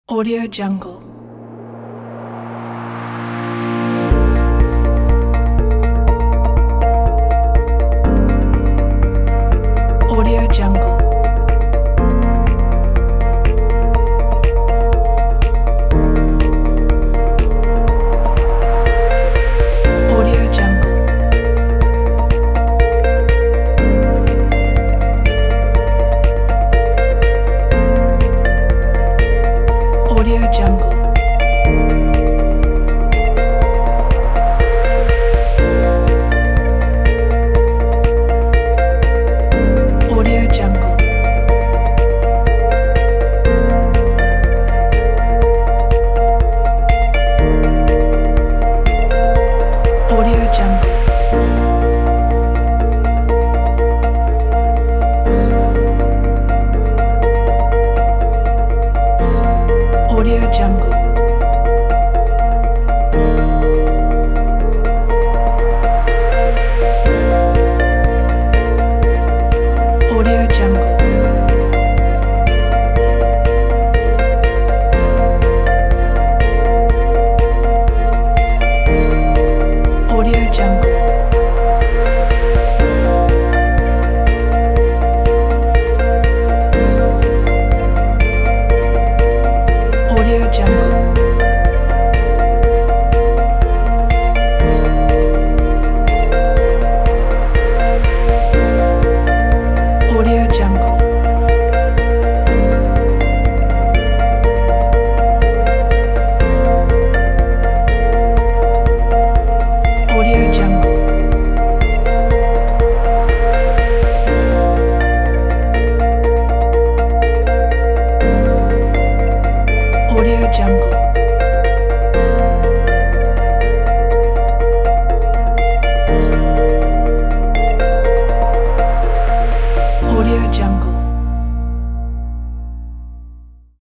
Audio Jungle. Audio Jungle. Audio Jungle. Audio Jungle. Audio Jungle. Audio Jungle. Audio Jungle. Audio Jungle. Audio Jungle. Audio Jungle. Audio Jungle. Audio Jungle. Audio Jungle.